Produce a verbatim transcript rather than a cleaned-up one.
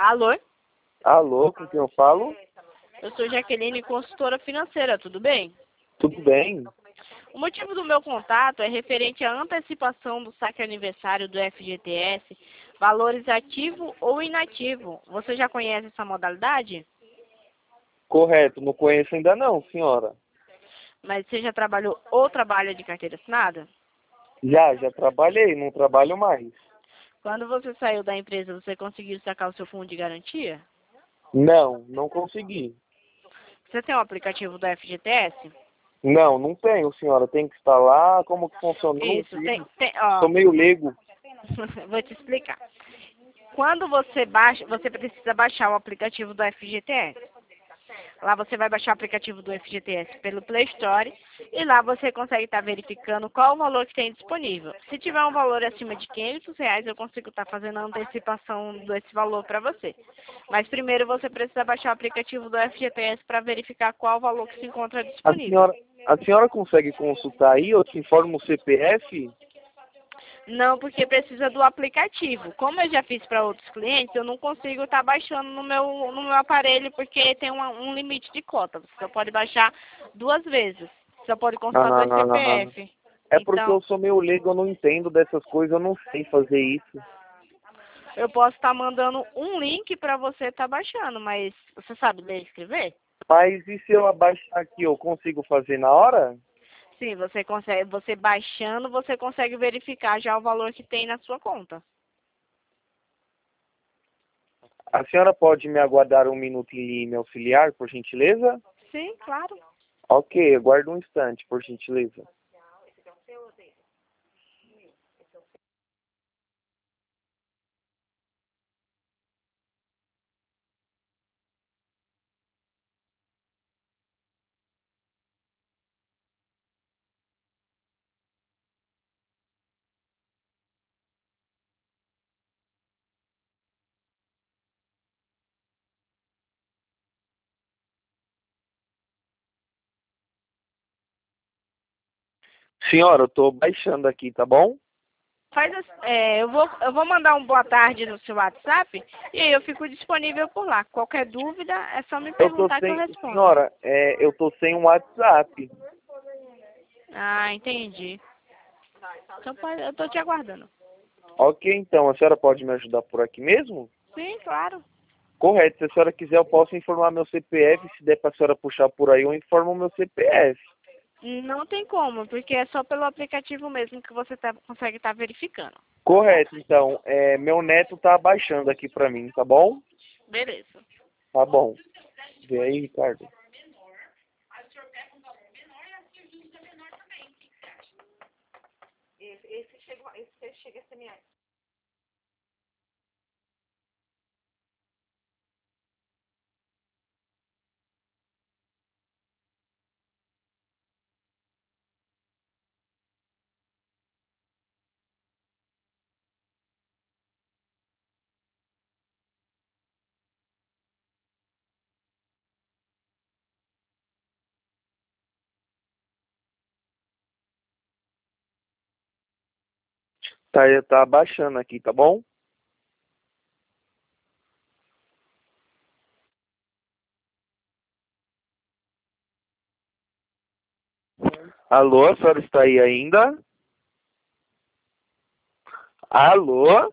Alô? Alô, com quem eu falo? Eu sou Jaqueline, consultora financeira, tudo bem? Tudo bem? O motivo do meu contato é referente à antecipação do saque aniversário do F G T S, valores ativo ou inativo. Você já conhece essa modalidade? Correto, não conheço ainda não, senhora. Mas você já trabalhou ou trabalha de carteira assinada? Já, já trabalhei, não trabalho mais. Quando você saiu da empresa, você conseguiu sacar o seu fundo de garantia? Não, não consegui. Você tem o aplicativo do F G T S? Não, não tenho, senhora. Tem que instalar, como que funciona? Eu não Isso, tem, sei. tem, ó, Sou meio leigo. vou te explicar. Quando você baixa, você precisa baixar o aplicativo do F G T S. Lá você vai baixar o aplicativo do F G T S pelo Play Store e lá você consegue estar verificando qual o valor que tem disponível. Se tiver um valor acima de quinhentos reais, eu consigo estar fazendo a antecipação desse valor para você. Mas primeiro você precisa baixar o aplicativo do F G T S para verificar qual o valor que se encontra A disponível. senhora, a senhora consegue consultar aí? Eu te informo o C P F? Não, porque precisa do aplicativo. Como eu já fiz para outros clientes, eu não consigo estar baixando no meu, no meu aparelho porque tem uma- um limite de cota. Você só pode baixar duas vezes. Só pode consultar Ah, dois não, não, não. C P F. É porque Então, eu sou meio leigo, eu não entendo dessas coisas, eu não sei fazer isso. eu posso estar mandando um link para você estar baixando, mas você sabe ler e escrever? Mas e se eu abaixar aqui, eu consigo fazer na hora? Sim, você consegue, você baixando, você consegue verificar já o valor que tem na sua conta. A senhora pode me aguardar um minuto em linha e me auxiliar, por gentileza? Sim, claro. Ok, aguardo um instante, por gentileza. Senhora, eu tô baixando aqui, tá bom? Faz assim, é, eu vou, eu vou mandar um boa tarde no seu WhatsApp e aí eu fico disponível por lá. Qualquer dúvida é só me Eu tô perguntar que eu sem... respondo. Senhora, é, eu tô sem um WhatsApp. Ah, entendi. Então pode- eu tô te aguardando. Ok, então, a senhora pode me ajudar por aqui mesmo? Sim, claro. Correto, se a senhora quiser eu posso informar meu C P F, se der pra senhora puxar por aí, eu informo o meu C P F. Não tem como, porque é só pelo aplicativo mesmo que você tá, consegue estar verificando. Correto, então, é, meu neto tá baixando aqui pra mim, tá bom? Beleza. Tá bom. Vê aí, Ricardo. Esse chegou, esse chega a ser minha. Tá, tá baixando aqui, tá bom? Alô, a senhora está aí ainda? Alô?